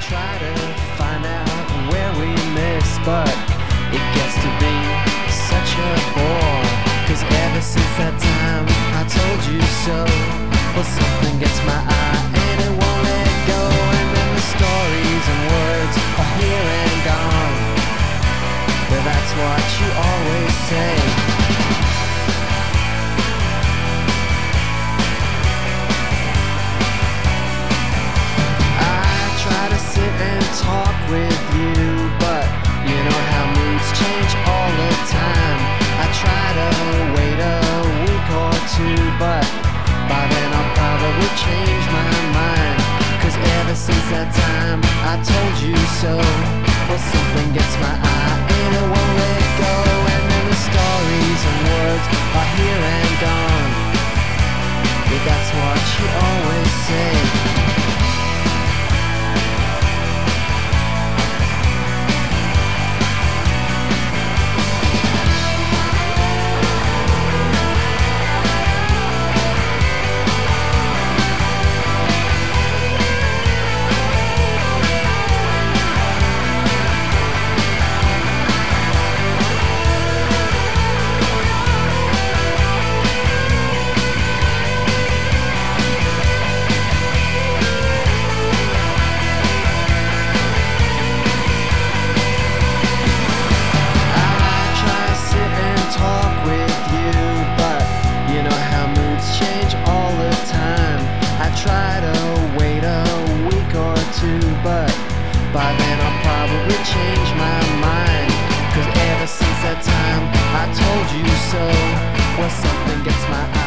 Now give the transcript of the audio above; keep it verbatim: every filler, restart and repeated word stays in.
try to find out where we miss, but it gets to be such a bore. Cause ever since that time I told you so, well, something gets my eye and it won't let go. And then the stories and words are here and gone, but that's what you always say. Talk with you, but you know how moods change all the time. I try to wait a week or two, but by then I'll probably change my mind. Cause ever since that time I told you so, well, something gets my eye and it won't let go. And then the stories and words are here and gone, yeah, that's what you always say. Try to wait a week or two, but by then I'll probably change my mind. Cause ever since that time I told you so, well, something gets my